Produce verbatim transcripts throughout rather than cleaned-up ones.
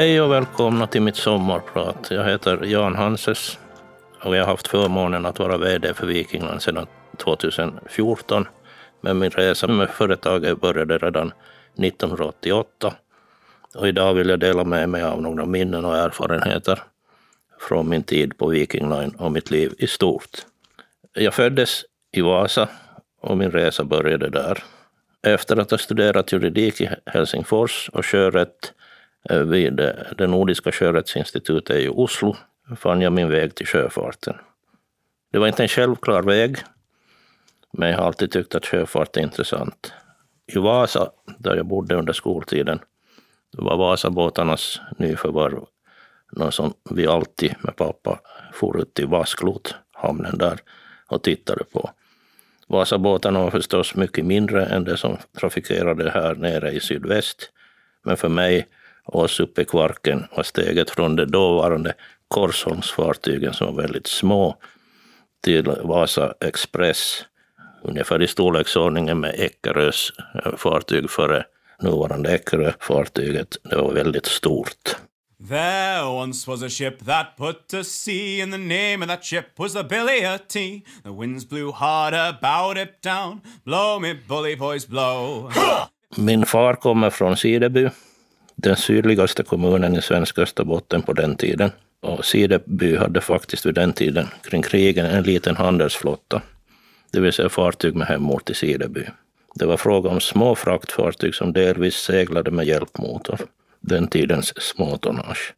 Hej och välkomna till mitt sommarprat. Jag heter Jan Hanses och jag har haft förmånen att vara vd för Vikingland sedan tjugohundrafjorton. Men min resa med företaget började redan nittonhundraåttioåtta. Och idag vill jag dela med mig av några minnen och erfarenheter från min tid på Viking Line och mitt liv i stort. Jag föddes i Vasa och min resa började där. Efter att ha studerat juridik i Helsingfors och sjörätt vid det Nordiska sjörättsinstitutet i Oslo fann jag min väg till sjöfarten. Det var inte en självklar väg, men jag har alltid tyckt att sjöfart är intressant. I Vasa, där jag bodde under skoltiden, var Vasabåtarnas nyförvärv något som vi alltid med pappa for ut till Vasklot, hamnen där, och tittade på. Vasabåtarna var förstås mycket mindre än det som trafikerade här nere i sydväst, men för mig och oss uppe i Kvarken var steget från de dåvarande Korsholmsfartygen som var väldigt små till Vasa Express, ungefär i storleksordningen med Eckerös fartyg före nuvarande Eckerö-fartyget. Det var väldigt stort. There once was a ship that put to sea, and the name of that ship was the Billy O' Tea. The winds blew hard about it down, blow me bully boys blow. Min far kommer från Sideby, den sydligaste kommunen i svenska Österbotten på den tiden. Och Sideby hade faktiskt vid den tiden kring krigen en liten handelsflotta, det vill säga fartyg med hemort i Sideby. Det var fråga om små fraktfartyg som delvis seglade med hjälpmotor, den tidens småtonnage.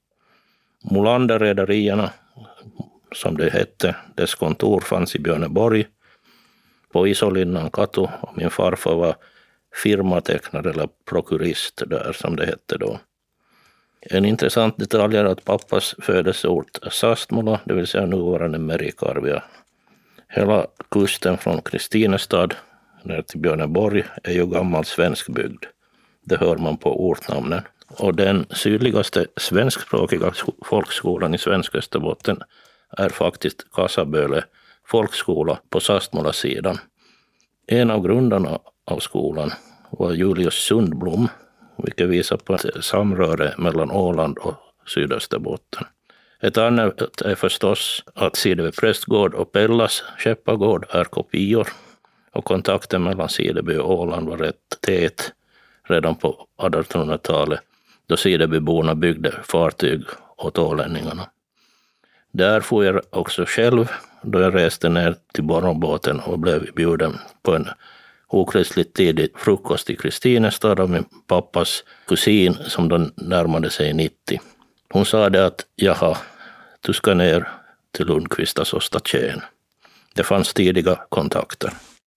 Molander-rederierna, som det hette, dess kontor fanns i Björneborg, på Isolinnan katu, och min farfar var firmatecknare eller prokurist där, som det hette då. En intressant detalj är att pappas födelseort är Sastmola, det vill säga nuvarande Merikarvia. Hela kusten från Kristinestad ner till Björneborg är ju gammal svensk bygd. Det hör man på ortnamnen. Och den sydligaste svenskspråkiga folkskolan i svenska Österbotten är faktiskt Kasaböle folkskola på Sastmola-sidan. En av grundarna av skolan var Julius Sundblom, vilket visar på ett samröre mellan Åland och Sydösterbotten. Ett annat är förstås att Sideby prästgård och Pellas skeppargård är kopior, och kontakten mellan Sideby och Åland var rätt tät redan på artonhundratalet, då Sidebyborna byggde fartyg åt ålänningarna. Där får jag också själv, då jag reste ner till Borronbåten och blev bjuden på en okristligt tidig frukost i Kristinestad av min pappas kusin som då närmade sig nittio. Hon sa det att jaha, du ska ner till Lundqvistas och Statjen. Det fanns tidiga kontakter.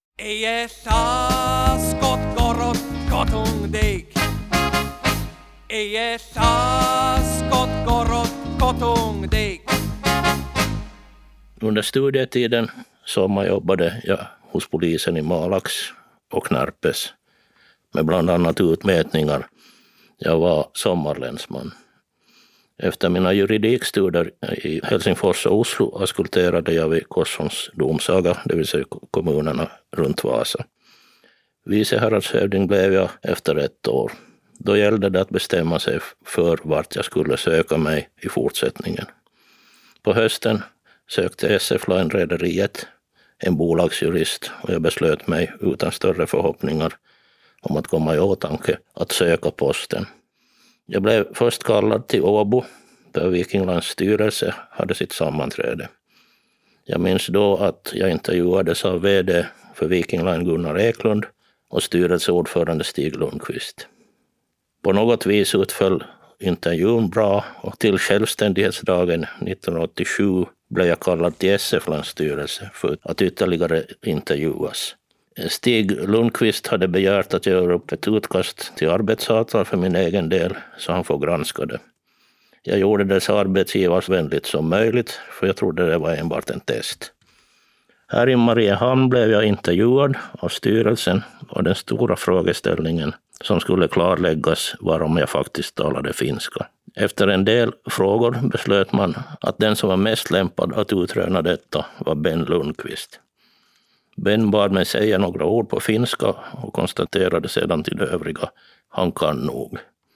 Under studietiden sommarjobbade jag hos polisen i Malax och Närpes med bland annat utmätningar. Jag var sommarlänsman. Efter mina juridikstudier i Helsingfors och Oslo askulterade jag vid Korsholms domsaga, det vill säga kommunerna runt Vasa. Vicehäradshövding blev jag efter ett år. Då gällde det att bestämma sig för vart jag skulle söka mig i fortsättningen. På hösten sökte S F Line-rederiet en bolagsjurist, och jag beslöt mig utan större förhoppningar om att komma i åtanke att söka posten. Jag blev först kallad till Åbo, där Viking Lines styrelse hade sitt sammanträde. Jag minns då att jag intervjuades av vd för Viking Line Gunnar Eklund och styrelseordförande Stig Lundqvist. På något vis utföll intervjun bra, och till självständighetsdagen nittonhundraåttiosju blev jag kallad till S F Lines styrelse för att ytterligare intervjuas. Stig Lundqvist hade begärt att jag gör upp ett utkast till arbetsavtal för min egen del, så han får granska det. Jag gjorde det så arbetsgivarsvänligt som möjligt, för jag trodde det var enbart en test. Här i Mariehamn blev jag intervjuad av styrelsen, och den stora frågeställningen som skulle klarläggas var om jag faktiskt talade finska. Efter en del frågor beslöt man att den som var mest lämpad att utröna detta var Ben Lundqvist. Ben bad mig säga några ord på finska och konstaterade sedan till det övriga: han kan nog.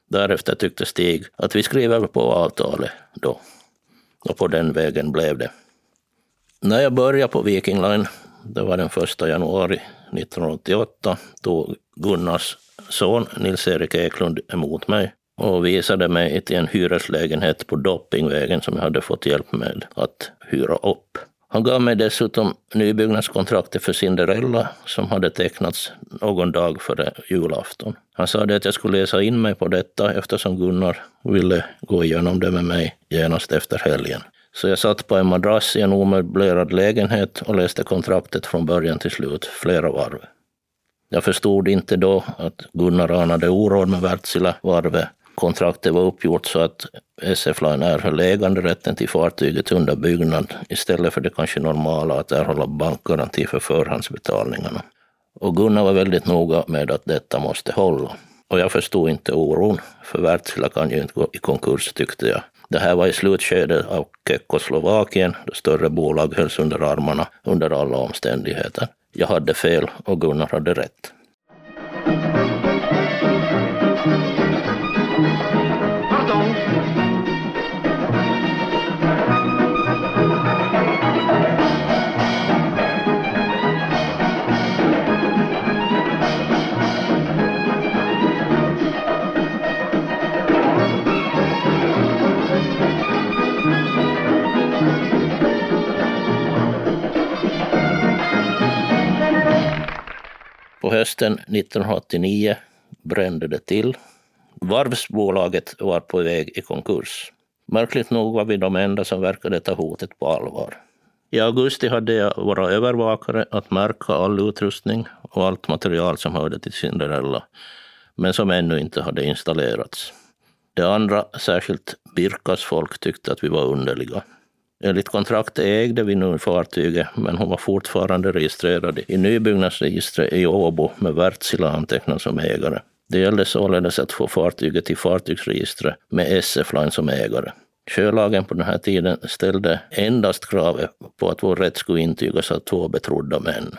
Därefter tyckte Stig att vi skriver på avtalet då. Och på den vägen blev det. När jag började på Viking Line, det var den första januari nittonhundraåttioåtta, tog Gunnars son Nils-Erik Eklund emot mig och visade mig till en hyreslägenhet på Doppingvägen som jag hade fått hjälp med att hyra upp. Han gav mig dessutom nybyggnadskontraktet för Cinderella som hade tecknats någon dag före julafton. Han sa att jag skulle läsa in mig på detta eftersom Gunnar ville gå igenom det med mig genast efter helgen. Så jag satt på en madrass i en omöblerad lägenhet och läste kontraktet från början till slut flera varv. Jag förstod inte då att Gunnar anade oråd med Wärtsilä varvet. Kontraktet var uppgjort så att S F Line erhöll äganderätten till fartyget under byggnad istället för det kanske normala att erhålla bankgaranti för förhandsbetalningarna. Och Gunnar var väldigt noga med att detta måste hålla. Och jag förstod inte oron, för Wärtsilä kan ju inte gå i konkurs tyckte jag. Det här var i slutskedet av Tjeckoslovakien, då större bolag hölls under armarna under alla omständigheter. Jag hade fel och Gunnar hade rätt. På hösten nittonhundraåttionio brände det till. Varvsbolaget var på väg i konkurs. Märkligt nog var vi de enda som verkade ta hotet på allvar. I augusti hade jag våra övervakare att märka all utrustning och allt material som hörde till Cinderella, men som ännu inte hade installerats. Det andra, särskilt Birkas folk, tyckte att vi var underliga. Enligt kontraktet ägde vi nu fartyget, men hon var fortfarande registrerad i nybyggnadsregistret i Åbo med Wärtsilä antecknad som ägare. Det gällde således att få fartyget till fartygsregistret med S F Line som ägare. Sjölagen på den här tiden ställde endast kravet på att vår rätt skulle intygas av två betrodda män.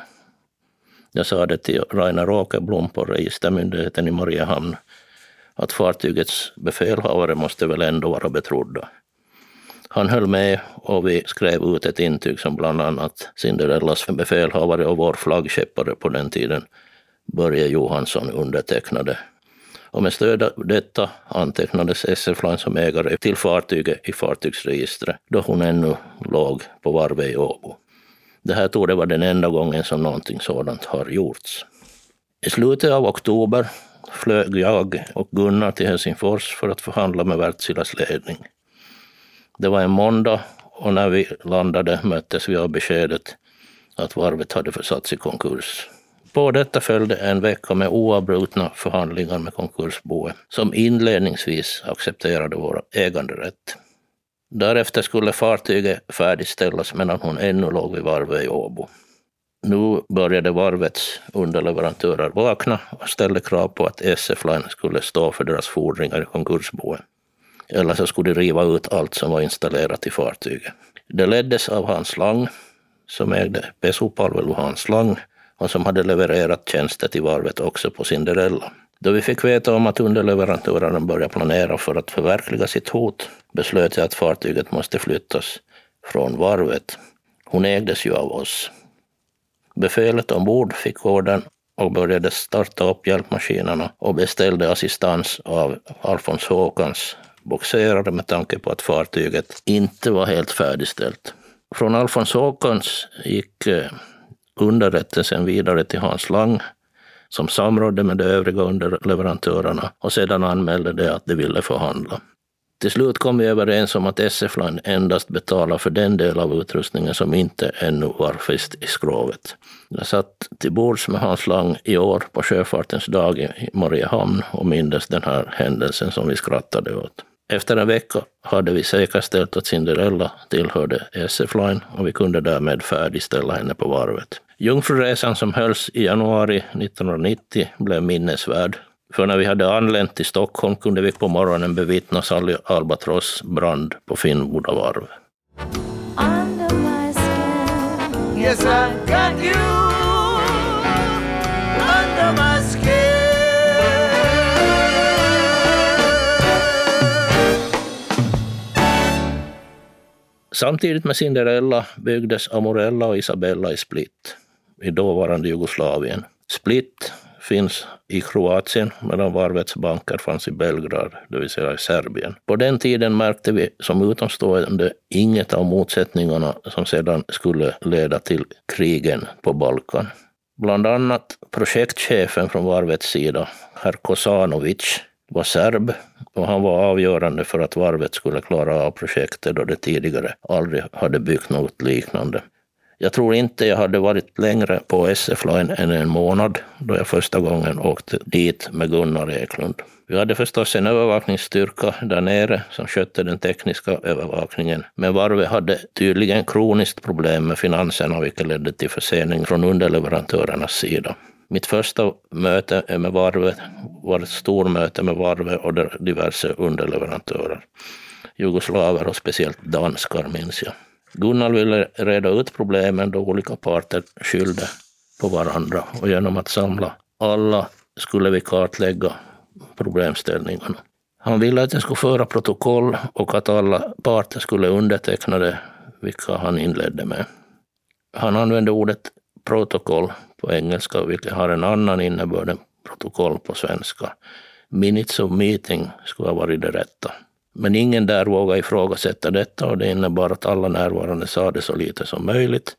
Jag sa det till Rainer Åkerblom på registermyndigheten i Mariehamn att fartygets befälhavare måste väl ändå vara betrodda. Han höll med och vi skrev ut ett intyg som bland annat Cinderellas befälhavare och vår flaggskeppare på den tiden, Börje Johansson, undertecknade. Och med stöd av detta antecknades S F Line som ägare till fartyget i fartygsregistret då hon ännu låg på varvet i Åbo. Det här tog det var den enda gången som någonting sådant har gjorts. I slutet av oktober flög jag och Gunnar till Helsingfors för att förhandla med Wärtsiläs ledning. Det var en måndag och när vi landade möttes vi av beskedet att varvet hade försatts i konkurs. På detta följde en vecka med oavbrutna förhandlingar med konkursboet som inledningsvis accepterade vår äganderätt. Därefter skulle fartyget färdigställas medan hon ännu låg vid varvet i Åbo. Nu började varvets underleverantörer vakna och ställde krav på att S F Line skulle stå för deras fordringar i konkursboet. Eller så skulle de riva ut allt som var installerat i fartyget. Det leddes av Hans Lang, som ägde Pesupalvelu och Hans Lang, och som hade levererat tjänster till varvet också på Cinderella. Då vi fick veta om att underleverantören började planera för att förverkliga sitt hot, beslöt jag att fartyget måste flyttas från varvet. Hon ägdes ju av oss. Befälet ombord fick orden och började starta upp hjälpmaskinerna och beställde assistans av Alfons Håkans boxerare med tanke på att fartyget inte var helt färdigställt. Från Alfons Håkans gick underrättelsen vidare till Hans Lang som samrådde med de övriga underleverantörerna och sedan anmälde det att de ville förhandla. Till slut kom vi överens om att S F Line endast betalar för den del av utrustningen som inte ännu var fäst i skrovet. Jag satt till bords med Hans Lang i år på sjöfartens dag i Mariehamn och mindes den här händelsen som vi skrattade åt. Efter en vecka hade vi säkerställt att Cinderella tillhörde S F Line och vi kunde därmed färdigställa henne på varvet. Jungfruresan som hölls i januari nittonhundranittio blev minnesvärd. För när vi hade anlänt till Stockholm kunde vi på morgonen bevittna Sally Albatross brand på Finnboda varv. Under my skin. Yes, I've got you under my skin. Samtidigt med Cinderella byggdes Amorella och Isabella i Split, i dåvarande Jugoslavien. Split finns i Kroatien medan varvets banker fanns i Belgrad, det vill säga i Serbien. På den tiden märkte vi som utomstående inget av motsättningarna som sedan skulle leda till krigen på Balkan. Bland annat projektchefen från varvets sida, herr Kosanovic, var serb och han var avgörande för att varvet skulle klara av projektet då det tidigare aldrig hade byggt något liknande. Jag tror inte jag hade varit längre på S F-line än en månad då jag första gången åkte dit med Gunnar Eklund. Vi hade förstås en övervakningsstyrka där nere som skötte den tekniska övervakningen, men varvet hade tydligen kroniskt problem med finanserna vilket ledde till försening från underleverantörernas sida. Mitt första möte med varvet var ett stort möte med varvet och diverse underleverantörer. Jugoslaver och speciellt danskar minns jag. Gunnar ville reda ut problemen då olika parter skyllde på varandra och genom att samla alla skulle vi kartlägga problemställningarna. Han ville att jag skulle föra protokoll och att alla parter skulle underteckna det, vilka han inledde med. Han använde ordet protokoll på engelska, vilket har en annan innebörd än protokoll på svenska. Minutes of meeting skulle ha varit det rätta. Men ingen där vågade ifrågasätta detta och det innebar att alla närvarande sa det så lite som möjligt.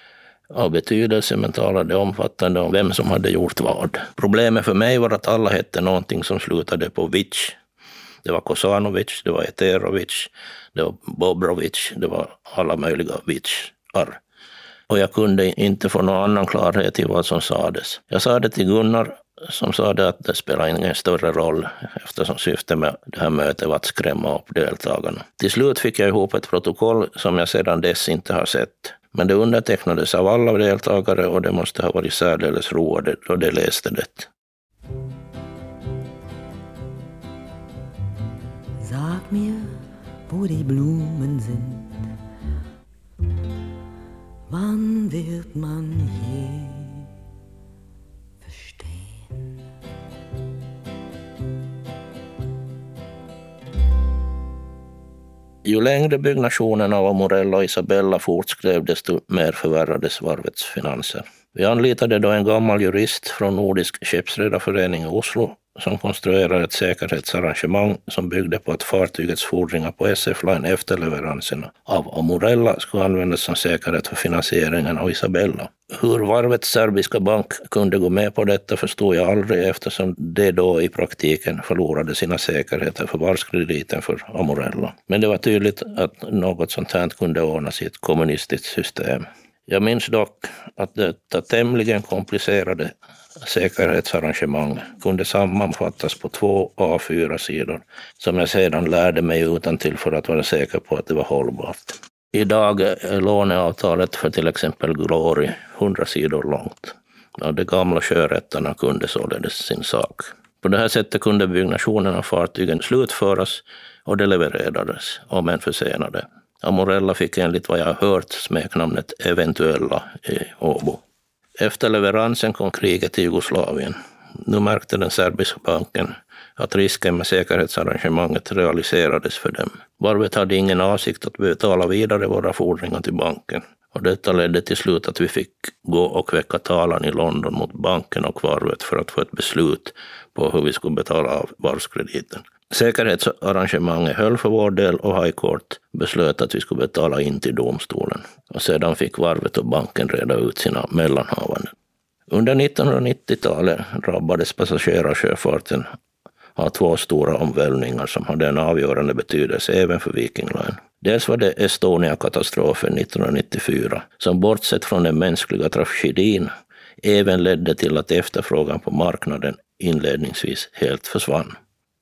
Av betydelse men talade omfattande om vem som hade gjort vad. Problemet för mig var att alla hette någonting som slutade på Vic. Det var Kosanovic, det var Eterovic, det var Bobrovic, det var alla möjliga Vicar. Och jag kunde inte få någon annan klarhet i vad som sades. Jag sa det till Gunnar som sa det att det spelar ingen större roll eftersom syftet med det här mötet var att skrämma upp deltagarna. Till slut fick jag ihop ett protokoll som jag sedan dess inte har sett. Men det undertecknades av alla deltagare och det måste ha varit särdeles roade då de läste det. Sag mir, wo die Blumen sind. Wann wird man je verstehen? Ju längre byggnationen av Amorella och Isabella fortskrev desto mer förvärrades varvets finanser. Vi anlitade då en gammal jurist från Nordisk skeppsredarförening i Oslo som konstruerade ett säkerhetsarrangemang som byggde på att fartygets fordringar på S F-line efter leveranserna av Amorella skulle användas som säkerhet för finansieringen av Isabella. Hur varvets serbiska bank kunde gå med på detta förstod jag aldrig eftersom det då i praktiken förlorade sina säkerheter för varvskrediten för Amorella. Men det var tydligt att något sånt här kunde ordnas i ett kommunistiskt system. Jag minns dock att detta tämligen komplicerade säkerhetsarrangemang kunde sammanfattas på två A fyra sidor som jag sedan lärde mig utantill för att vara säker på att det var hållbart. Idag är låneavtalet för till exempel Glory hundra sidor långt. Ja, de gamla sjörättarna kunde således sin sak. På det här sättet kunde byggnationen av fartygen slutföras och det levererades, om än försenade. Amorella fick enligt vad jag har hört smeknamnet Eventuella i Åbo. Efter leveransen kom kriget till Jugoslavien. Nu märkte den serbiska banken att risken med säkerhetsarrangemanget realiserades för dem. Varvet hade ingen avsikt att betala vidare våra fordringar till banken. Och detta ledde till slut att vi fick gå och väcka talan i London mot banken och varvet för att få ett beslut på hur vi skulle betala av varvskrediten. Säkerhetsarrangemanget höll för vår del och High Court beslöt att vi skulle betala in till domstolen. Och sedan fick varvet och banken reda ut sina mellanhavanden. Under nittonhundranittiotalet drabbades passagerarsjöfarten av två stora omvälvningar som hade en avgörande betydelse även för Viking Line. Dels var det Estonia-katastrofen nittonhundranittiofyra som bortsett från den mänskliga tragedin även ledde till att efterfrågan på marknaden inledningsvis helt försvann.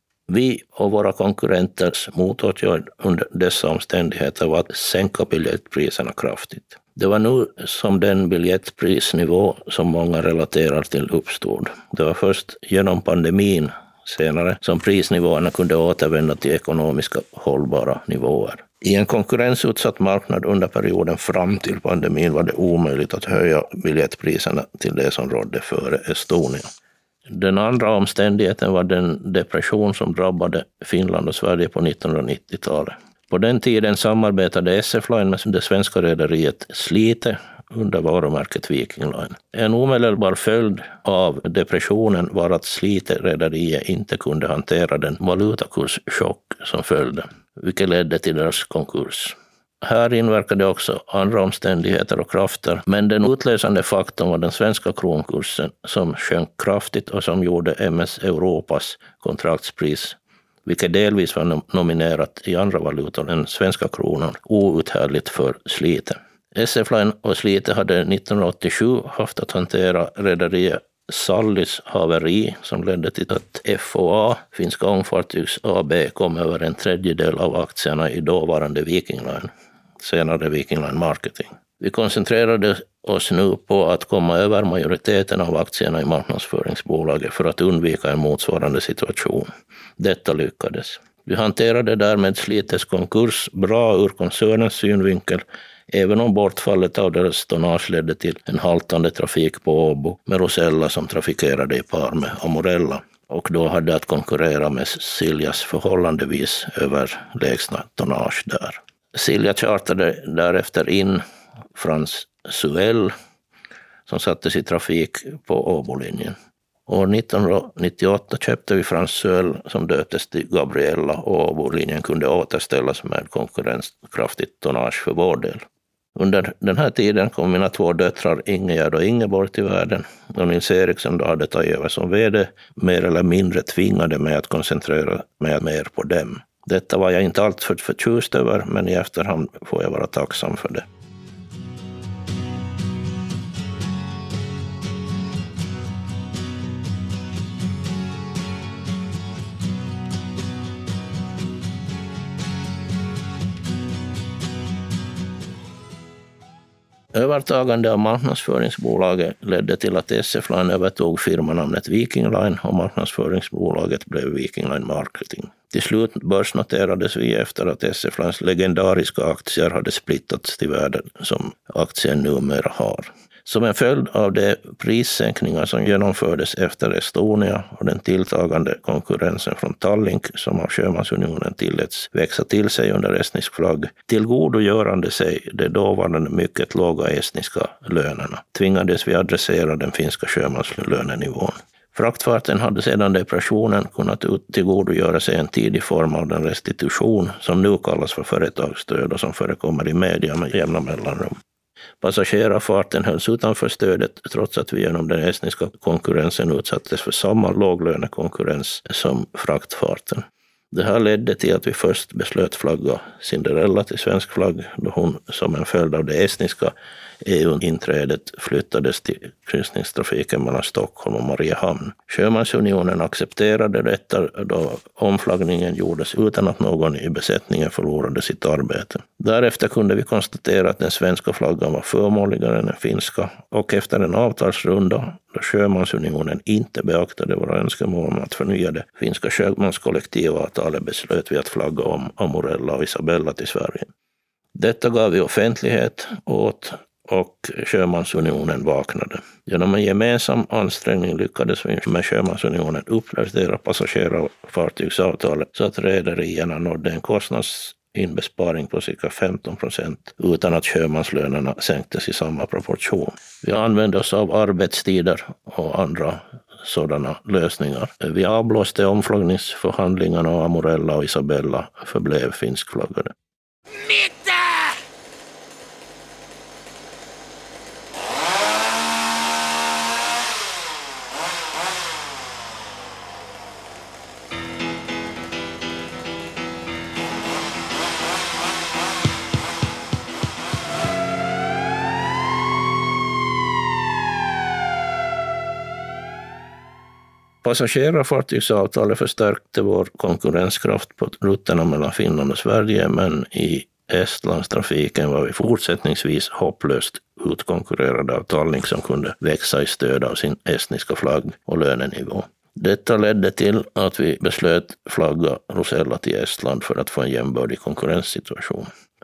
Vi och våra konkurrenters motåtgärd under dessa omständigheter var att sänka biljettpriserna kraftigt. Det var nu som den biljettprisnivå som många relaterar till uppstod. Det var först genom pandemin senare som prisnivåerna kunde återvända till ekonomiska hållbara nivåer. I en konkurrensutsatt marknad under perioden fram till pandemin var det omöjligt att höja biljettpriserna till det som rådde före Estonia. Den andra omständigheten var den depression som drabbade Finland och Sverige på nittonhundranittiotalet. På den tiden samarbetade S F Line med det svenska rederiet Slite under varumärket Viking Line. En omedelbar följd av depressionen var att Slite-rederiet inte kunde hantera den valutakurschock som följde, vilket ledde till deras konkurs. Här inverkade också andra omständigheter och krafter, men den utlösande faktorn var den svenska kronkursen som sjönk kraftigt och som gjorde M S Europas kontraktspris, vilket delvis var nominerat i andra valutor än svenska kronan, outhärdligt för Slite. S F Line och Slite hade nittonhundraåttiosju haft att hantera rederiet Sallys haveri som ledde till att F O A, Finska Ångfartygs A B, kom över en tredjedel av aktierna i dåvarande Viking Line, senare Viking Line Marketing. Vi koncentrerade oss nu på att komma över majoriteten av aktierna i marknadsföringsbolaget för att undvika en motsvarande situation. Detta lyckades. Vi hanterade därmed Slites konkurs bra ur koncernens synvinkel, även om bortfallet av deras tonnage ledde till en haltande trafik på Åbo med Rosella som trafikerade i par med Amorella och då hade att konkurrera med Siljas förhållandevis överlägsna tonnage där. Silja chartade därefter in Frans Suell som sattes i trafik på Åbolinjen. År nittonhundranittioåtta köpte vi Frans Suell som döptes till Gabriella och Åbolinjen kunde återställas med konkurrenskraftigt tonnage för vår del. Under den här tiden kom mina två döttrar Ingegärd och Ingeborg till världen och Nils Erik som då hade tagit över som vd mer eller mindre tvingade mig att koncentrera mig mer på dem. Detta var jag inte alltför förtjust över, men i efterhand får jag vara tacksam för det. Övertagande av marknadsföringsbolaget ledde till att S F Line övertog firmanamnet Viking Line och marknadsföringsbolaget blev Viking Line Marketing. Till slut börsnoterades vi efter att S F Lines legendariska aktier hade splittats till värden som aktien numera har. Som en följd av de prissänkningar som genomfördes efter Estonia och den tilltagande konkurrensen från Tallink som av Sjömansunionen tilläts växa till sig under estnisk flagg, tillgodogörande sig de dåvarande mycket låga estniska lönerna, tvingades vi adressera den finska sjömanslönenivån. Fraktfarten hade sedan depressionen kunnat tillgodogöra sig en tidig form av den restitution som nu kallas för företagsstöd och som förekommer i media med jämna mellanrum. Passagerarfarten hölls utanför stödet trots att vi genom den estniska konkurrensen utsattes för samma låglönekonkurrens som fraktfarten. Det här ledde till att vi först beslöt flagga Cinderella till svensk flagg då hon som en följd av det estniska E U-inträdet flyttades till kryssningstrafiken mellan Stockholm och Mariehamn. Sjömansunionen accepterade detta då omflaggningen gjordes utan att någon i besättningen förlorade sitt arbete. Därefter kunde vi konstatera att den svenska flaggan var förmånligare än den finska och efter en avtalsrunda då Sjömansunionen inte beaktade våra önskemål om att förnya det finska sjömanskollektivavtalet beslöt vi att flagga om Amorella och Isabella till Sverige. Detta gav vi offentlighet åt och Sjömansunionen vaknade. Genom en gemensam ansträngning lyckades vi med Sjömansunionen uppdatera passagerarfartygsavtalet så att rederierna nådde en kostnadsinbesparing på cirka femton procent utan att sjömanslönerna sänktes i samma proportion. Vi använde oss av arbetstider och andra sådana lösningar. Vi avblåste omflaggningsförhandlingarna och Amorella och Isabella förblev finskflaggade. Passagerarfartygsavtalet förstärkte vår konkurrenskraft på rutterna mellan Finland och Sverige, men i Estlandstrafiken var vi fortsättningsvis hopplöst utkonkurrerade av Tallink som kunde växa i stöd av sin estniska flagg och lönenivå. Detta ledde till att vi beslöt flagga Rosella till Estland för att få en jämbördig konkurrenssituation.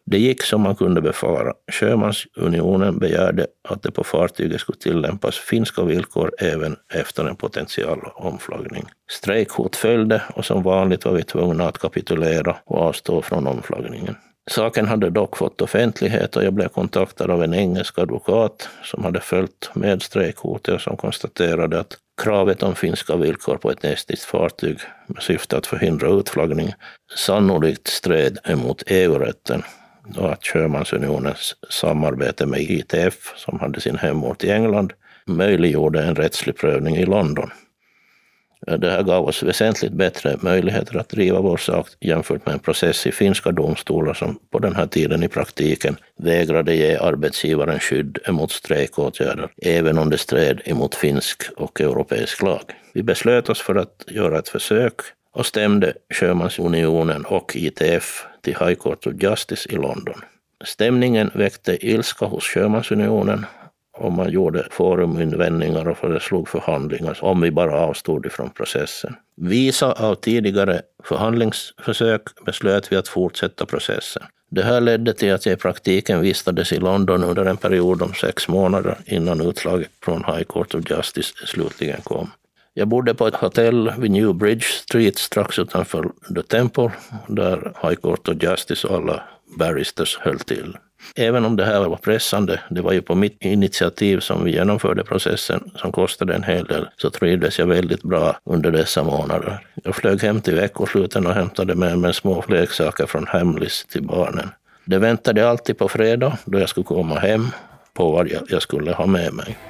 Det gick som man kunde befara. Sjömansunionen begärde att det på fartyget skulle tillämpas finska villkor även efter en potentiell omflaggning. Strejkhot följde och som vanligt var vi tvungna att kapitulera och avstå från omflaggningen. Saken hade dock fått offentlighet och jag blev kontaktad av en engelsk advokat som hade följt med strejkhotet och som konstaterade att kravet om finska villkor på ett estniskt fartyg med syfte att förhindra utflaggning sannolikt stred emot E U-rätten och att Sjömansunionens samarbete med I T F, som hade sin hemort i England, möjliggjorde en rättslig prövning i London. Det här gav oss väsentligt bättre möjligheter att driva vår sak jämfört med en process i finska domstolar som på den här tiden i praktiken vägrade ge arbetsgivaren skydd emot strejkåtgärder, även om det stred emot finsk och europeisk lag. Vi beslöt oss för att göra ett försök och stämde Sjömansunionen och I T F till High Court of Justice i London. Stämningen väckte ilska hos Sjömansunionen och man gjorde foruminvändningar och föreslog förhandlingar om vi bara avstod ifrån processen. Visa av tidigare förhandlingsförsök beslöt vi att fortsätta processen. Det här ledde till att jag i praktiken vistades i London under en period om sex månader innan utslaget från High Court of Justice slutligen kom. Jag bodde på ett hotell vid New Bridge Street strax utanför The Temple, där High Court of Justice och alla barristers höll till. Även om det här var pressande, det var ju på mitt initiativ som vi genomförde processen som kostade en hel del, så trivdes jag väldigt bra under dessa månader. Jag flög hem till veckosluten och hämtade med mig små leksaker från Hamleys till barnen. Det väntade alltid på fredag då jag skulle komma hem på vad jag skulle ha med mig.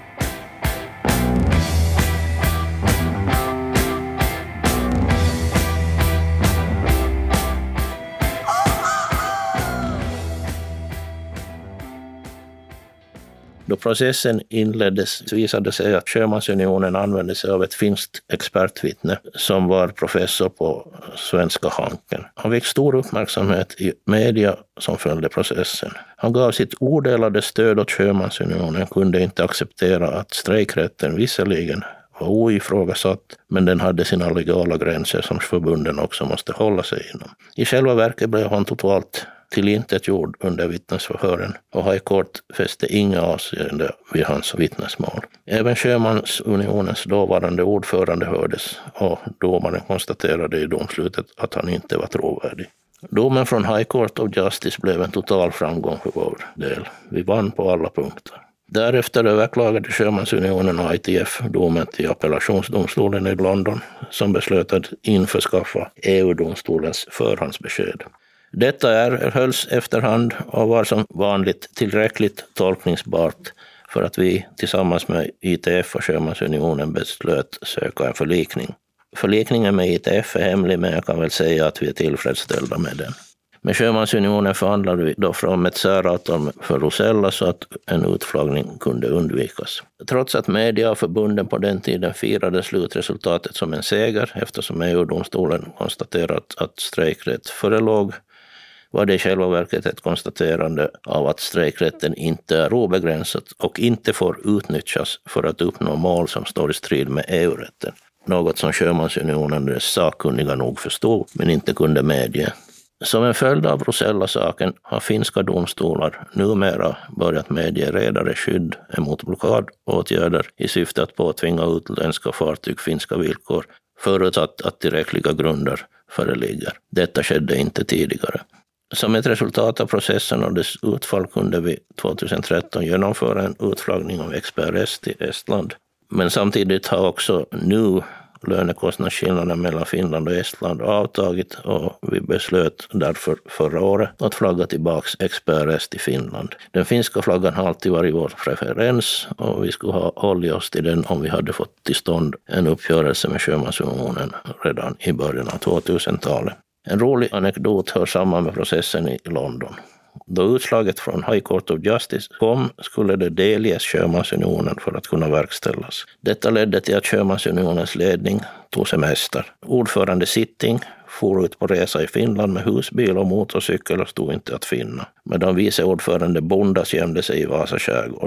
Då processen inleddes visade sig att Sjömansunionen använde sig av ett finskt expertvittne som var professor på Svenska Hanken. Han fick stor uppmärksamhet i media som följde processen. Han gav sitt odelade stöd åt Sjömansunionen, kunde inte acceptera att strejkrätten visserligen var oifrågasatt, men den hade sina legala gränser som förbunden också måste hålla sig inom. I själva verket blev han totalt tillintetgjord under vittnesförhören och High Court fäste inga avseende vid hans vittnesmål. Även Sjömansunionens dåvarande ordförande hördes och domaren konstaterade i domslutet att han inte var trovärdig. Domen från High Court of Justice blev en total framgång för vår del. Vi vann på alla punkter. Därefter överklagade Sjömansunionen och I T F domen till appellationsdomstolen i London som beslöt att införskaffa E U-domstolens förhandsbesked. Detta erhölls efterhand och var som vanligt tillräckligt tolkningsbart för att vi tillsammans med I T F och Sjömansunionen beslöt söka en förlikning. Förlikningen med I T F är hemlig, men jag kan väl säga att vi är tillfredsställda med den. Med Sjömansunionen förhandlade vi då fram ett säravtal för Rosella så att en utflaggning kunde undvikas. Trots att media och förbunden på den tiden firade slutresultatet som en seger eftersom E U-domstolen konstaterat att strejkrätt förelåg, var det i själva verket ett konstaterande av att strejkrätten inte är obegränsad och inte får utnyttjas för att uppnå mål som står i strid med E U-rätten. Något som Sjömansunionen dess sakkunniga nog förstod men inte kunde medge. Som en följd av Rosella-saken har finska domstolar numera börjat medge redare skydd emot blockadåtgärder i syfte att påtvinga utländska fartyg finska villkor förutsatt att tillräckliga grunder föreligger. Detta skedde inte tidigare. Som ett resultat av processen och dess utfall kunde vi tjugohundratretton genomföra en utflaggning av X P R S till Estland. Men samtidigt har också nu lönekostnadsskillnaden mellan Finland och Estland avtagit och vi beslöt därför förra året att flagga tillbaks X P R S till Finland. Den finska flaggan har alltid varit vår preferens och vi skulle ha hållit oss till den om vi hade fått till stånd en uppgörelse med Sjömansunionen redan i början av tvåtusentalet. En rolig anekdot hör samman med processen i London. Då utslaget från High Court of Justice kom skulle det delges Sjömansunionen för att kunna verkställas. Detta ledde till att Sjömansunionens ledning tog semester. Ordförande Sitting for ut på resa i Finland med husbil och motorcykel och stod inte att finna. Medan vice ordförande Bondas gömde sig i Vasa skärgård.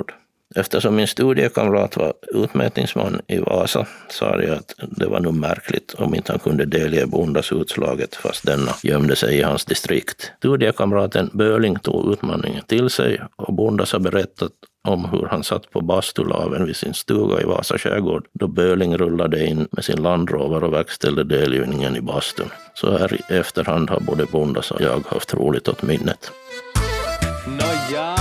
Eftersom min studiekamrat var utmätningsman i Vasa sa jag att det var nog märkligt om inte han kunde delge Bondas utslaget fast denna gömde sig i hans distrikt. Studiekamraten Böling tog utmaningen till sig och Bondas har berättat om hur han satt på bastulaven vid sin stuga i Vasa skärgård då Böling rullade in med sin Land Rover och verkställde delgivningen i bastun. Så här i efterhand har både Bondas och jag haft roligt åt minnet. Nåja!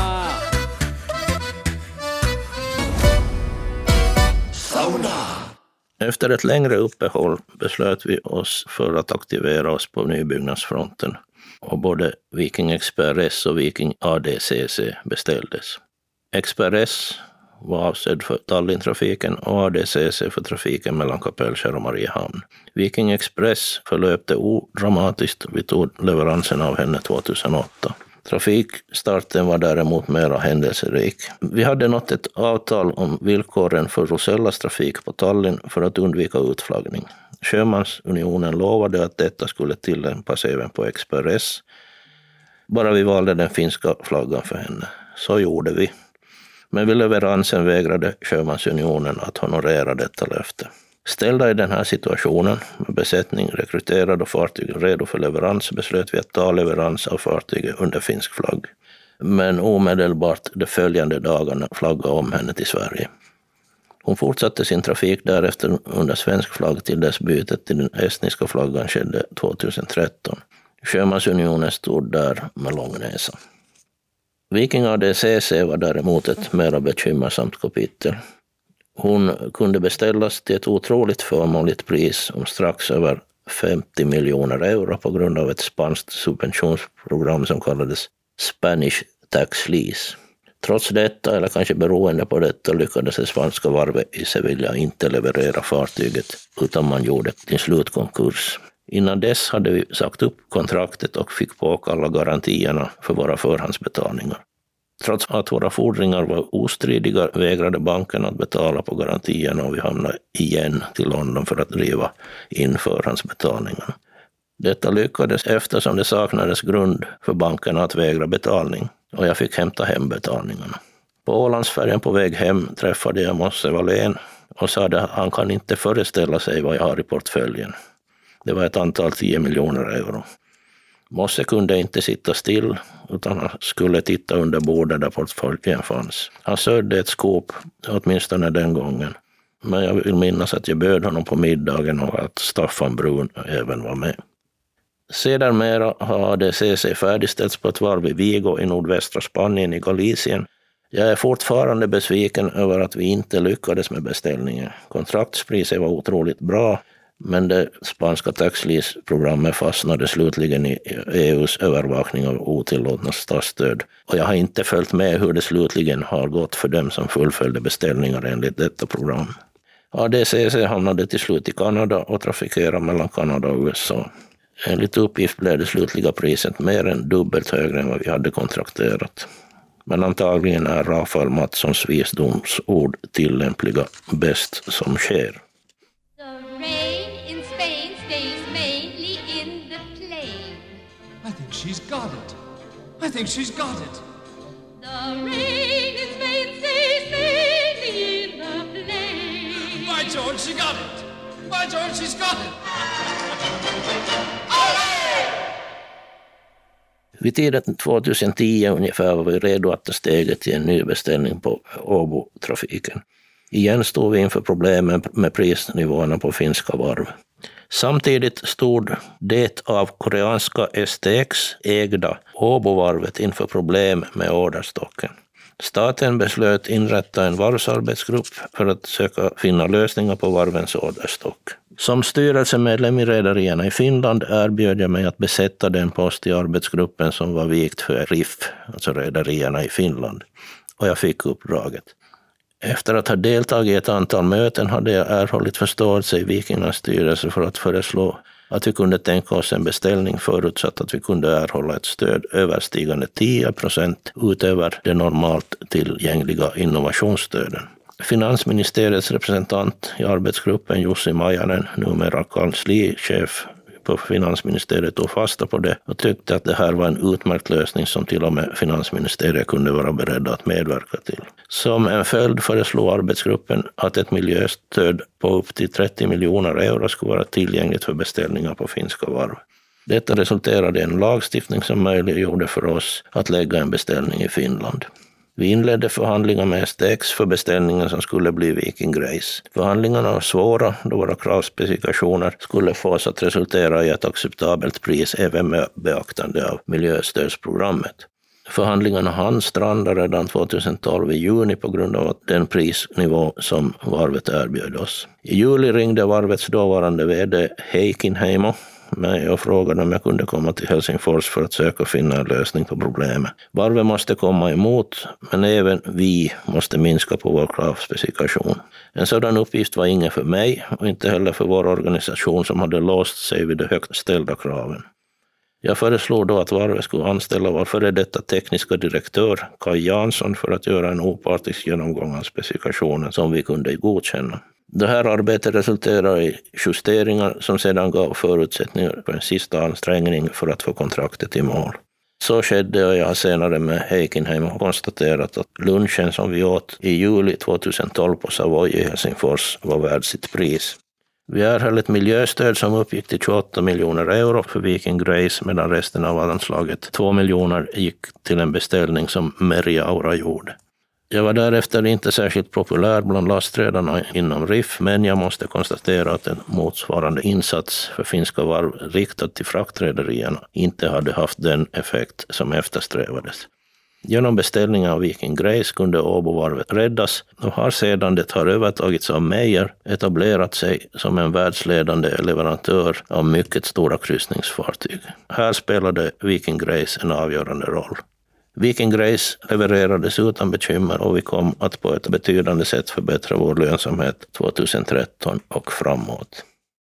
Efter ett längre uppehåll beslöt vi oss för att aktivera oss på nybyggnadsfronten och både Viking Express och Viking A D C C beställdes. Express var avsedd för Tallinn-trafiken och A D C C för trafiken mellan Kapellskär och Mariehamn. Viking Express förlöpte odramatiskt. Vi tog leveransen av henne tjugohundraåtta. Trafikstarten var däremot mera händelserik. Vi hade nått ett avtal om villkoren för Rosellas trafik på Tallinn för att undvika utflaggning. Sjömansunionen lovade att detta skulle tillämpas även på Express. Bara vi valde den finska flaggan för henne. Så gjorde vi. Men vid leveransen vägrade Sjömansunionen att honorera detta löfte. Ställda i den här situationen, med besättning rekryterad och fartyg redo för leverans, beslöt vi att ta leverans av fartyget under finsk flagg. Men omedelbart de följande dagarna flaggade om henne till Sverige. Hon fortsatte sin trafik därefter under svensk flagg till dess bytet till den estniska flaggan skedde tjugotretton. Sjömansunionen stod där med lång näsa. Viking A D C C var däremot ett mera bekymmersamt kapitel. Hon kunde beställas till ett otroligt förmånligt pris om strax över femtio miljoner euro på grund av ett spanskt subventionsprogram som kallades Spanish Tax Lease. Trots detta, eller kanske beroende på detta, lyckades det spanska varvet i Sevilla inte leverera fartyget utan man gjorde till slut konkurs. Innan dess hade vi sagt upp kontraktet och fick påkalla garantierna för våra förhandsbetalningar. Trots att våra fordringar var ostridiga vägrade banken att betala på garantierna och vi hamnade igen till London för att driva in förhandsbetalningarna. Detta lyckades eftersom det saknades grund för banken att vägra betalning och jag fick hämta hem betalningarna. På Ålandsfärjan på väg hem träffade jag Mosse Wallén och sa att han kan inte föreställa sig vad jag har i portföljen. Det var ett antal tio miljoner euro. Mosse kunde inte sitta still utan han skulle titta under bordet där portföljen fanns. Han sörjde ett skåp, åtminstone den gången. Men jag vill minnas att jag bjöd honom på middagen och att Staffan Brun även var med. Sedermera har A D C C färdigställts på ett varv i Vigo i nordvästra Spanien i Galicien. Jag är fortfarande besviken över att vi inte lyckades med beställningen. Kontraktspriset var otroligt bra. Men det spanska taxlease-programmet fastnade slutligen i E U:s övervakning av otillåtna statsstöd. Och jag har inte följt med hur det slutligen har gått för dem som fullföljde beställningar enligt detta program. A D C C hamnade till slut i Kanada och trafikerade mellan Kanada och U S A. Enligt uppgift blev det slutliga priset mer än dubbelt högre än vad vi hade kontrakterat. Men antagligen är Rafael Mattssons visdomsord tillämpliga bäst som sker. I think she's got it. I think she's got it. The rain in Spain stays mainly in the plain. By George, she got it. By George, she's got it. Vid tiden tjugohundratio ungefär var vi redo att ta steget till en ny beställning på Åbo-trafiken. Igen stod vi inför problemen med prisnivåerna på finska varv. Samtidigt stod det av koreanska S T X ägda Åbovarvet inför problem med orderstocken. Staten beslöt inrätta en varvsarbetsgrupp för att söka finna lösningar på varvens orderstock. Som styrelsemedlem i redarierna i Finland erbjöd jag mig att besätta den post i arbetsgruppen som var vikt för R I F, alltså redarierna i Finland. Och jag fick uppdraget. Efter att ha deltagit i ett antal möten hade jag erhållit förståelse i Vikingarnas styrelse för att föreslå att vi kunde tänka oss en beställning förutsatt att vi kunde erhålla ett stöd överstigande tio procent utöver det normalt tillgängliga innovationsstöden. Finansministeriets representant i arbetsgruppen Jussi Majanen, numera kanslichef på finansministeriet, tog fasta på det och tyckte att det här var en utmärkt lösning som till och med finansministeriet kunde vara beredda att medverka till. Som en följd föreslog arbetsgruppen att ett miljöstöd på upp till trettio miljoner euro skulle vara tillgängligt för beställningar på finska varv. Detta resulterade i en lagstiftning som möjliggjorde för oss att lägga en beställning i Finland. Vi inledde förhandlingar med S T X för beställningen som skulle bli Viking Grace. Förhandlingarna var svåra då våra kravspecifikationer skulle få oss att resultera i ett acceptabelt pris även med beaktande av miljöstödsprogrammet. Förhandlingarna hann stranda redan tjugohundratolv i juni på grund av den prisnivå som varvet erbjöd oss. I juli ringde varvets dåvarande vd Heikki Heimo mig och frågade om jag kunde komma till Helsingfors för att söka finna en lösning på problemet. Varvet måste komma emot, men även vi måste minska på vår kravspecifikation. En sådan uppgift var ingen för mig och inte heller för vår organisation som hade låst sig vid de högt ställda kraven. Jag föreslog då att varvet skulle anställa vår före detta tekniska direktör Kai Jansson för att göra en opartisk genomgång av specifikationen som vi kunde godkänna. Det här arbetet resulterade i justeringar som sedan gav förutsättningar för en sista ansträngning för att få kontraktet i mål. Så skedde och jag har senare med Heikinheim konstaterat att lunchen som vi åt i juli tjugotolv på Savoy i Helsingfors var värd sitt pris. Vi erhöll ett miljöstöd som uppgick till tjugoåtta miljoner euro för Viking Grace medan resten av anslaget, två miljoner, gick till en beställning som Meriaura gjorde. Jag var därefter inte särskilt populär bland lastredarna inom R I F, men jag måste konstatera att en motsvarande insats för finska varv riktad till fraktrederierna inte hade haft den effekt som eftersträvades. Genom beställningen av Viking Grace kunde Åbovarvet räddas och har sedan det har övertagits av Meyer etablerat sig som en världsledande leverantör av mycket stora kryssningsfartyg. Här spelade Viking Grace en avgörande roll. Viking Grace levererades utan bekymmer och vi kom att på ett betydande sätt förbättra vår lönsamhet tjugotretton och framåt.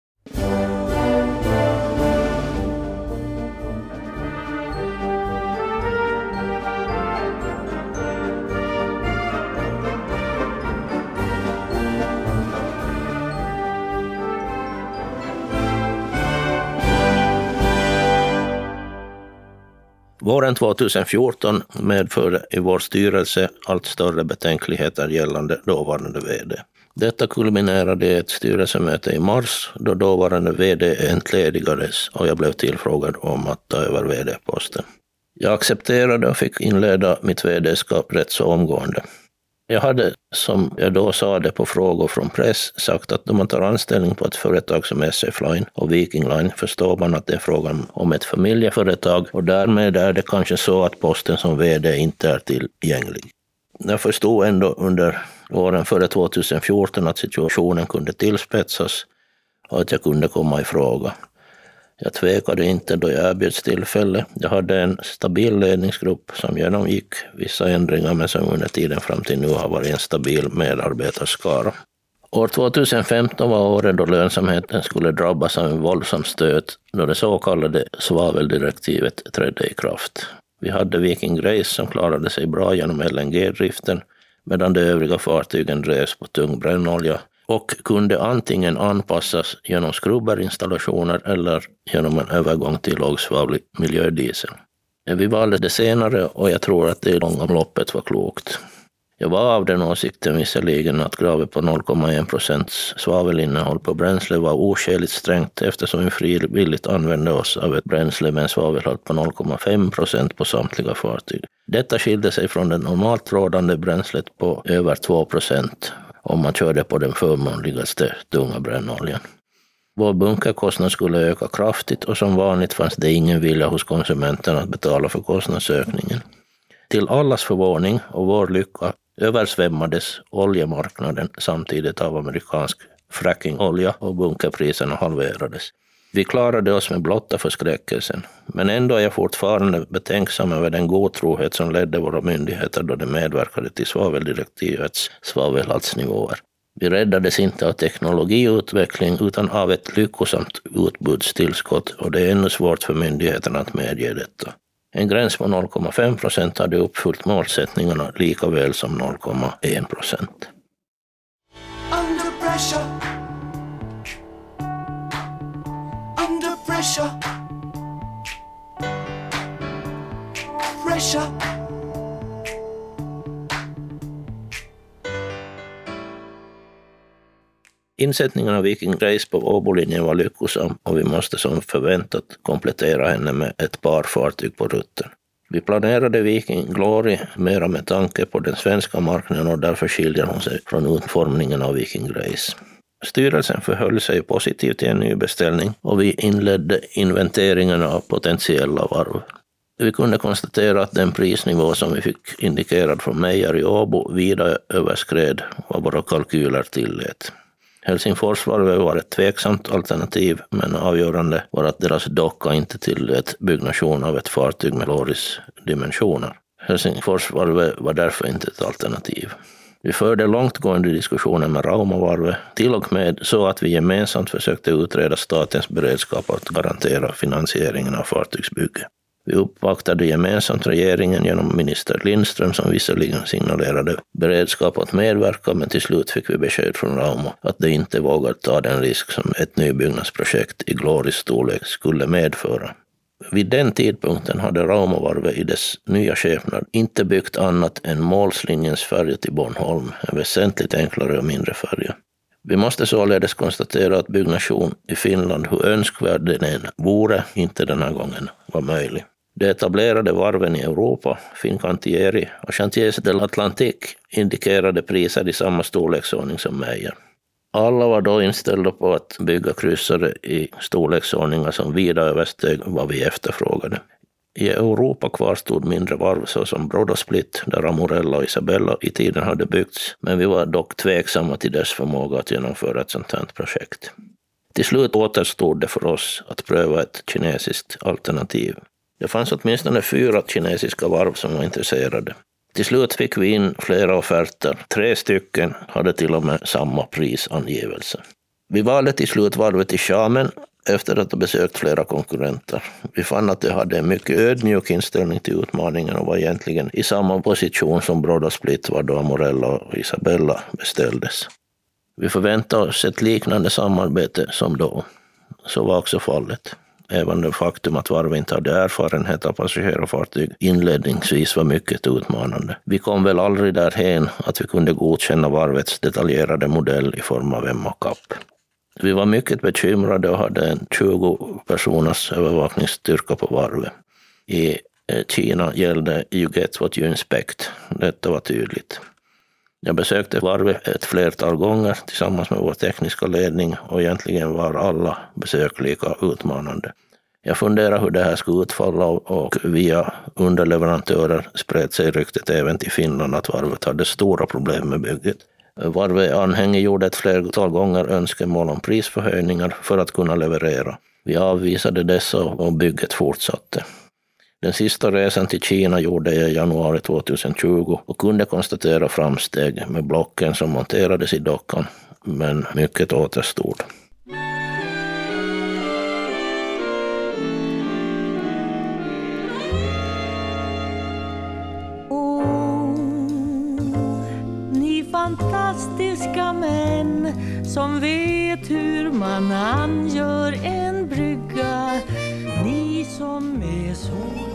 Våren tjugofjorton medförde i vår styrelse allt större betänkligheter gällande dåvarande vd. Detta kulminerade i ett styrelsemöte i mars då dåvarande vd entledigades och jag blev tillfrågad om att ta över vd-posten. Jag accepterade och fick inleda mitt vd-skap rätt så omgående. Jag hade, som jag då sa det på frågor från press, sagt att om man tar anställning på ett företag som S F Line och Viking Line förstår man att det är frågan om ett familjeföretag och därmed är det kanske så att posten som vd inte är tillgänglig. Jag förstod ändå under åren före tjugofjorton att situationen kunde tillspetsas och att jag kunde komma i fråga. Jag tvekade inte då jag erbjöds tillfälle. Jag hade en stabil ledningsgrupp som genomgick vissa ändringar men som under tiden fram till nu har varit en stabil medarbetarskara. År tjugofemton var året då lönsamheten skulle drabbas av en våldsam stöt då det så kallade svaveldirektivet trädde i kraft. Vi hade Viking Grace som klarade sig bra genom L N G-driften medan de övriga fartygen drevs på tung brännolja och kunde antingen anpassas genom skrubberinstallationer eller genom en övergång till lågsvavlig miljödiesel. Vi valde det senare och jag tror att det i långa loppet var klokt. Jag var av den åsikten visserligen att kravet på noll komma en procent svavelinnehåll på bränsle var oskäligt strängt eftersom vi frivilligt använde oss av ett bränsle med en svavelhalt på noll komma fem procent på samtliga fartyg. Detta skilde sig från det normalt rådande bränslet på över två procent om man körde på den förmånligaste tunga brännoljan. Vår bunkerkostnad skulle öka kraftigt och som vanligt fanns det ingen vilja hos konsumenterna att betala för kostnadsökningen. Till allas förvåning och vår lycka översvämmades oljemarknaden samtidigt av amerikansk frackingolja och bunkerpriserna halverades. Vi klarade oss med blotta förskräckelsen, men ändå är jag fortfarande betänksam över den godtrohet som ledde våra myndigheter då de medverkade till svaveldirektivets svavelhaltsnivåer. Vi räddades inte av teknologiutveckling utan av ett lyckosamt utbudstillskott och det är ännu svårt för myndigheterna att medge detta. En gräns på noll komma fem procent hade uppfyllt målsättningarna lika väl som noll komma en procent. Under pressure. Under pressure. Pressure. Insättningen av Viking Grace på Åbolinjen var lyckosam och vi måste som förväntat komplettera henne med ett par fartyg på rutten. Vi planerade Viking Glory mera med tanke på den svenska marknaden och därför skiljer hon sig från utformningen av Viking Grace. Styrelsen förhöll sig positivt till en ny beställning och vi inledde inventeringen av potentiella varv. Vi kunde konstatera att den prisnivå som vi fick indikerad från Meijer i Åbo vida överskred vad våra kalkyler tillät. Helsingforsvarvet var ett tveksamt alternativ, men avgörande var att deras docka inte tillät byggnation av ett fartyg med Glorys dimensioner. Helsingforsvarvet var därför inte ett alternativ. Vi förde långtgående diskussioner med Raumavarvet, till och med så att vi gemensamt försökte utreda statens beredskap att garantera finansieringen av fartygsbygge. Vi uppvaktade gemensamt regeringen genom minister Lindström som visserligen signalerade beredskap att medverka, men till slut fick vi besked från Rauma att de inte vågar ta den risk som ett nybyggnadsprojekt i Glorys storlek skulle medföra. Vid den tidpunkten hade Raumavarvet i dess nya skepnad inte byggt annat än målslinjens färja till Bornholm, en väsentligt enklare och mindre färja. Vi måste således konstatera att byggnation i Finland, hur önskvärd den än vore, inte den här gången var möjlig. De etablerade varven i Europa, Fincantieri och Chantiers de l'Atlantique, indikerade priser i samma storleksordning som Meijer. Alla var då inställda på att bygga kryssare i storleksordningar som vida översteg vad vi efterfrågade. I Europa kvarstod mindre varv såsom Brodosplit, där Amorella och Isabella i tiden hade byggts, men vi var dock tveksamma till dess förmåga att genomföra ett sådant här projekt. Till slut återstod det för oss att pröva ett kinesiskt alternativ. Det fanns åtminstone fyra kinesiska varv som var intresserade. Till slut fick vi in flera offerter. Tre stycken hade till och med samma prisangivelse. Vi valde till slut varvet i Xiamen efter att ha besökt flera konkurrenter. Vi fann att de hade en mycket ödmjuk inställning till utmaningen och var egentligen i samma position som Brodosplit var då Amorella och Isabella beställdes. Vi förväntade oss ett liknande samarbete som då. Så var också fallet. Även det faktum att varvet inte hade erfarenhet av passagerarfartyg inledningsvis var mycket utmanande. Vi kom väl aldrig därhen att vi kunde godkänna varvets detaljerade modell i form av en mock-up. Vi var mycket bekymrade och hade en tjugo personers övervakningsstyrka på varvet. I Kina gällde you get what you inspect. Detta var tydligt. Jag besökte varvet ett flertal gånger tillsammans med vår tekniska ledning och egentligen var alla besök lika utmanande. Jag funderar hur det här skulle utfalla och via underleverantörer spred sig ryktet även till Finland att varvet hade stora problem med bygget. Varvet anhängiggjorde ett flertal gånger önskemål om prisförhöjningar för att kunna leverera. Vi avvisade dessa och bygget fortsatte. Den sista resan till Kina gjorde jag i januari tjugohundratjugo och kunde konstatera framsteg med blocken som monterades i dockan, men mycket återstod. Oh, ni fantastiska män som vet hur man angör en brygga, ni som är så.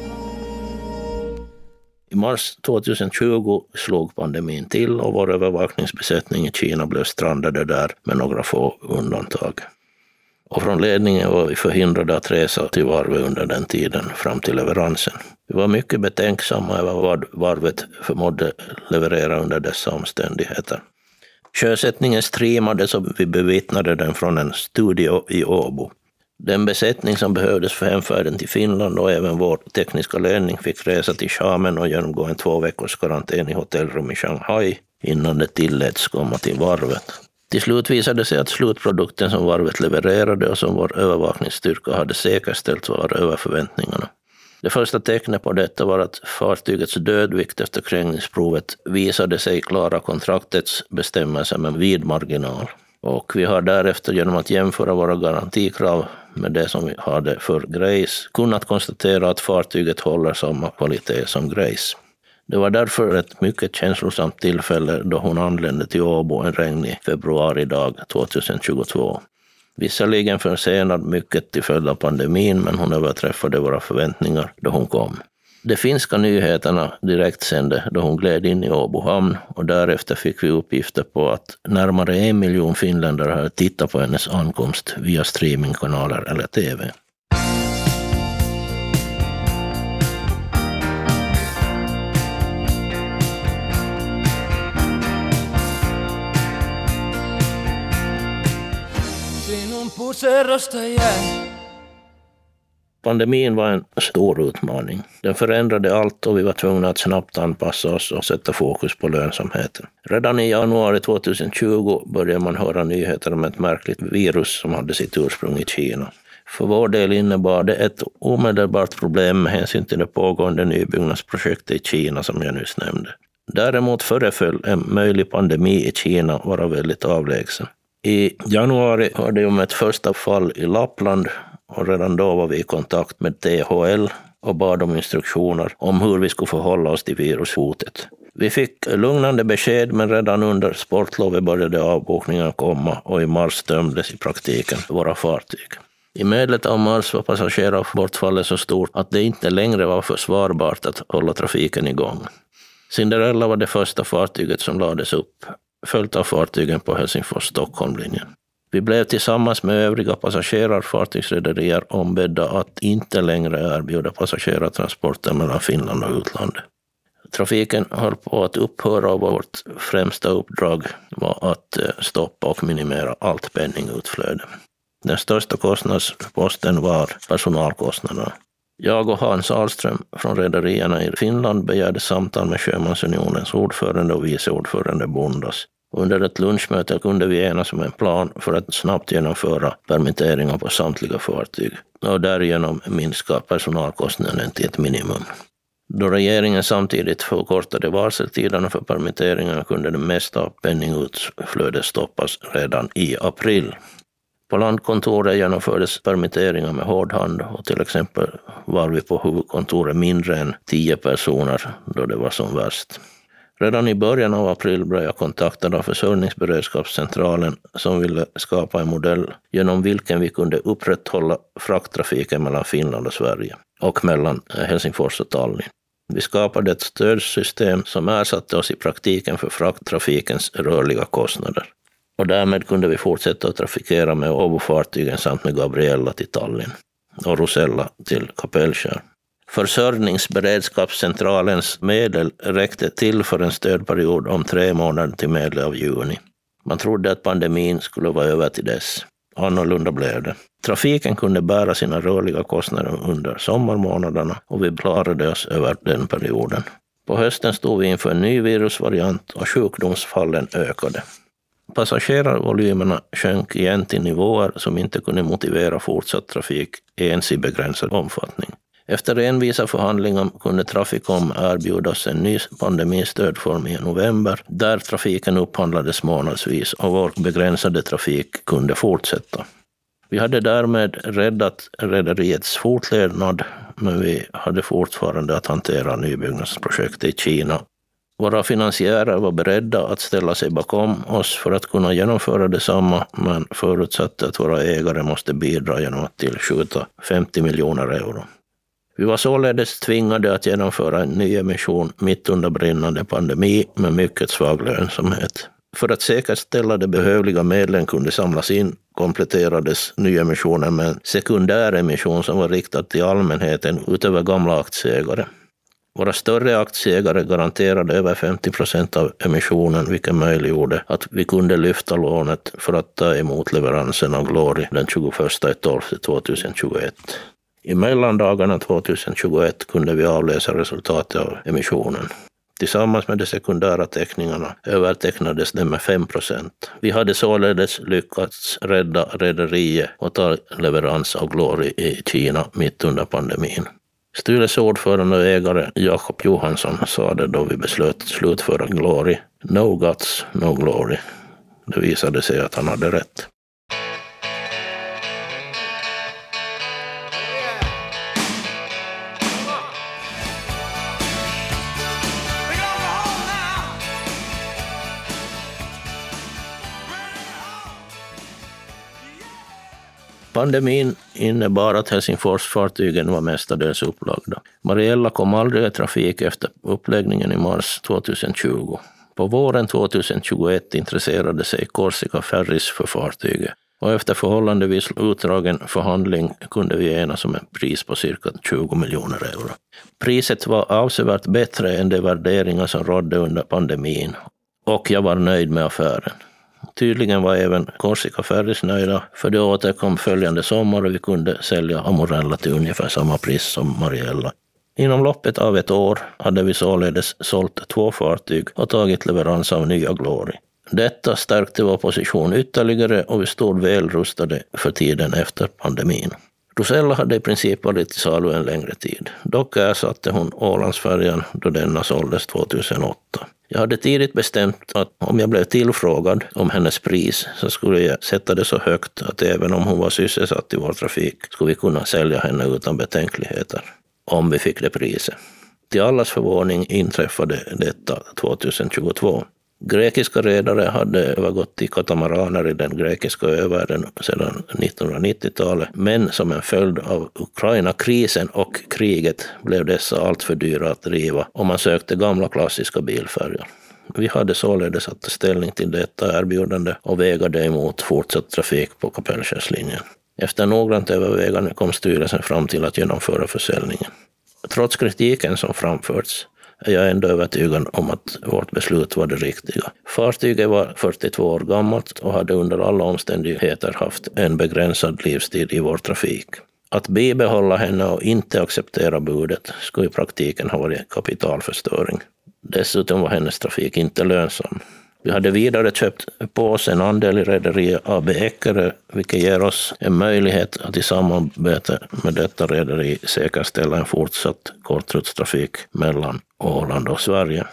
I mars tjugohundratjugo slog pandemin till och vår övervakningsbesättning i Kina blev strandade där med några få undantag. Och från ledningen var vi förhindrade att resa till varvet under den tiden fram till leveransen. Vi var mycket betänksamma över vad varvet förmådde leverera under dessa omständigheter. Sjösättningen streamade så vi bevittnade den från en studio i Åbo. Den besättning som behövdes för hemfärden till Finland och även vår tekniska ledning fick resa till Xiamen och genomgå en två veckors karantän i hotellrum i Shanghai innan det tilläts komma till varvet. Till slut visade det sig att slutprodukten som varvet levererade och som vår övervakningsstyrka hade säkerställt var över förväntningarna. Det första tecknet på detta var att fartygets dödvikt efter krängningsprovet visade sig klara kontraktets bestämmelser med vid marginal. Och vi har därefter genom att jämföra våra garantikrav med det som vi hade för Grace kunnat konstatera att fartyget håller samma kvalitet som Grace. Det var därför ett mycket känslosamt tillfälle då hon anlände till Åbo en regnig februaridag tjugohundratjugotvå. Visserligen försenad mycket till följd av pandemin, men hon överträffade våra förväntningar då hon kom. De finska nyheterna direkt sände då hon gled in i Åbo hamn och därefter fick vi uppgifter på att närmare en miljon finländare hade tittat på hennes ankomst via streamingkanaler eller tv. Pandemin var en stor utmaning. Den förändrade allt och vi var tvungna att snabbt anpassa oss och sätta fokus på lönsamheten. Redan i januari tjugohundratjugo började man höra nyheter om ett märkligt virus som hade sitt ursprung i Kina. För vår del innebar det ett omedelbart problem med hänsyn till det pågående nybyggnadsprojektet i Kina som jag nyss nämnde. Däremot föreföll en möjlig pandemi i Kina vara väldigt avlägsen. I januari hörde jag om ett första fall i Lappland och redan då var vi i kontakt med T H L och bad om instruktioner om hur vi skulle förhålla oss till virushotet. Vi fick lugnande besked, men redan under sportlovet började avbokningar komma och i mars tömdes i praktiken våra fartyg. I medlet av mars var passagerarbortfallet så stort att det inte längre var försvarbart att hålla trafiken igång. Cinderella var det första fartyget som lades upp, följt av fartygen på Helsingfors-Stockholm-linjen. Vi blev tillsammans med övriga passagerarfartygsrederier ombedda att inte längre erbjuda passagerartransporter mellan Finland och utlandet. Trafiken höll på att upphöra och vårt främsta uppdrag var att stoppa och minimera allt penningutflöde. Den största kostnadsposten var personalkostnaderna. Jag och Hans Ahlström från rederierna i Finland begärde samtal med Sjömansunionens ordförande och vice ordförande Bondas. Under ett lunchmöte kunde vi enas om en plan för att snabbt genomföra permitteringar på samtliga fartyg och därigenom minska personalkostnaden till ett minimum. Då regeringen samtidigt förkortade varseltiderna för permitteringar kunde det mesta av penningutflödet stoppas redan i april. På landkontoret genomfördes permitteringar med hård hand och till exempel var vi på huvudkontoret mindre än tio personer då det var som värst. Redan i början av april blev jag kontaktad av försörjningsberedskapscentralen som ville skapa en modell genom vilken vi kunde upprätthålla frakttrafiken mellan Finland och Sverige och mellan Helsingfors och Tallinn. Vi skapade ett stödsystem som ersatte oss i praktiken för frakttrafikens rörliga kostnader. Och därmed kunde vi fortsätta att trafikera med Åbo-fartygen samt med Gabriella till Tallinn och Rosella till Kapellskär. Försörjningsberedskapscentralens medel räckte till för en stödperiod om tre månader till medel av juni. Man trodde att pandemin skulle vara över till dess. Annorlunda blev det. Trafiken kunde bära sina rörliga kostnader under sommarmånaderna och vi klarade oss över den perioden. På hösten stod vi inför en ny virusvariant och sjukdomsfallen ökade. Passagerarvolymerna sjönk igen till nivåer som inte kunde motivera fortsatt trafik ens i begränsad omfattning. Efter envisa förhandlingar kunde Traficom erbjudas en ny pandemistödform i november där trafiken upphandlades månadsvis och vår begränsade trafik kunde fortsätta. Vi hade därmed räddat rederiets fortlevnad, men vi hade fortfarande att hantera nybyggnadsprojektet i Kina. Våra finansiärer var beredda att ställa sig bakom oss för att kunna genomföra detsamma, men förutsatte att våra ägare måste bidra genom att tillskjuta femtio miljoner euro. Vi var således tvingade att genomföra en ny emission mitt under brinnande pandemi med mycket svag lönsamhet. För att säkerställa de behövliga medlen kunde samlas in kompletterades nyemissionen med en sekundär emission som var riktad till allmänheten utöver gamla aktieägare. Våra större aktieägare garanterade över femtio procent av emissionen, vilket möjliggjorde att vi kunde lyfta lånet för att ta emot leveransen av Glory den tjugoförsta december tjugohundratjugoett. I mellandagarna tjugohundratjugoett kunde vi avläsa resultatet av emissionen. Tillsammans med de sekundära teckningarna övertecknades det med fem procent. Vi hade således lyckats rädda rederiet och ta leverans av Glory i Kina mitt under pandemin. Styrelseordförande och ägare Jakob Johansson sa det då vi beslöt slutföra Glory. No guts, no glory. Det visade sig att han hade rätt. Pandemin innebar att Helsingforsfartygen var mestadels upplagda. Mariella kom aldrig i trafik efter uppläggningen i mars tjugohundratjugo. På våren tjugohundratjugoett intresserade sig Corsica Ferries för fartyget och efter förhållandevis utdragen förhandling kunde vi enas om en pris på cirka tjugo miljoner euro. Priset var avsevärt bättre än de värderingar som rådde under pandemin och jag var nöjd med affären. Tydligen var även Corsica Ferries nöjda, för det återkom följande sommar och vi kunde sälja Amorella till ungefär samma pris som Mariella. Inom loppet av ett år hade vi således sålt två fartyg och tagit leverans av nya Glory. Detta stärkte vår position ytterligare och vi stod väl rustade för tiden efter pandemin. Rosella hade i princip varit i salu en längre tid. Dock ersatte hon Ålandsfärjan då denna såldes tjugohundraåtta. Jag hade tidigt bestämt att om jag blev tillfrågad om hennes pris så skulle jag sätta det så högt att även om hon var sysselsatt i vår trafik skulle vi kunna sälja henne utan betänkligheter. Om vi fick det priset. Till allas förvåning inträffade detta tjugohundratjugotvå. Grekiska redare hade övergått till katamaraner i den grekiska övärlden sedan nittonhundranittiotalet, men som en följd av Ukraina-krisen och kriget blev dessa allt för dyra att driva och man sökte gamla klassiska bilfärjor. Vi hade således att ta ställning till detta erbjudande och vägade emot fortsatt trafik på Kapellskärslinjen. Efter noggrant övervägande kom styrelsen fram till att genomföra försäljningen. Trots kritiken som framförts är jag ändå övertygad om att vårt beslut var det riktiga. Fartyget var fyrtiotvå år gammalt och hade under alla omständigheter haft en begränsad livstid i vår trafik. Att bibehålla henne och inte acceptera budet skulle i praktiken ha varit kapitalförstöring. Dessutom var hennes trafik inte lönsam. Vi hade vidare köpt på oss en andel i rederi A B Eckerö, vilket ger oss en möjlighet att i samarbete med detta rederi säkerställa en fortsatt kortrutstrafik mellan Åland och Sverige.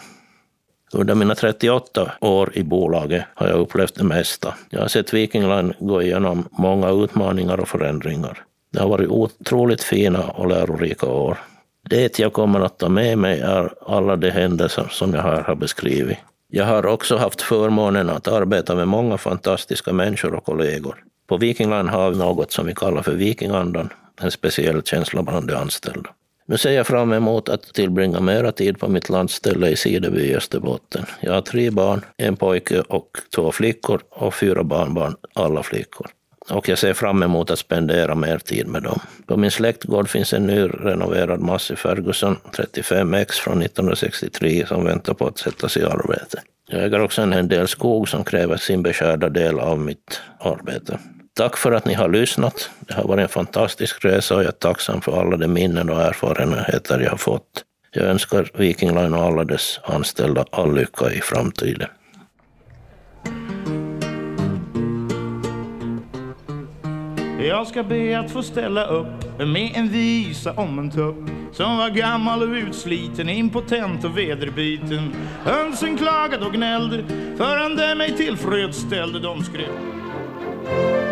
Under mina trettioåtta år i bolaget har jag upplevt det mesta. Jag har sett Viking Line gå igenom många utmaningar och förändringar. Det har varit otroligt fina och lärorika år. Det jag kommer att ta med mig är alla de händelser som jag här har beskrivit. Jag har också haft förmånen att arbeta med många fantastiska människor och kollegor. På Viking Line har vi något som vi kallar för vikingandan, en speciell känsla bland de anställda. Nu ser jag fram emot att tillbringa mera tid på mitt landställe i Sideby i Österbotten. Jag har tre barn, en pojke och två flickor och fyra barnbarn, alla flickor. Och jag ser fram emot att spendera mer tid med dem. På min släktgård finns en ny renoverad Massey Ferguson trettiofem X från nittonhundrasextiotre som väntar på att sättas i arbete. Jag äger också en del skog som kräver sin beskärda del av mitt arbete. Tack för att ni har lyssnat. Det har varit en fantastisk resa och jag är tacksam för alla de minnen och erfarenheter jag har fått. Jag önskar Viking Line och alla dess anställda all lycka i framtiden. Jag ska be att få ställa upp med en visa om en tupp som var gammal och utsliten, impotent och vederbiten. Hönsen klagade och gnällde förrän det mig tillfredsställde. De skrev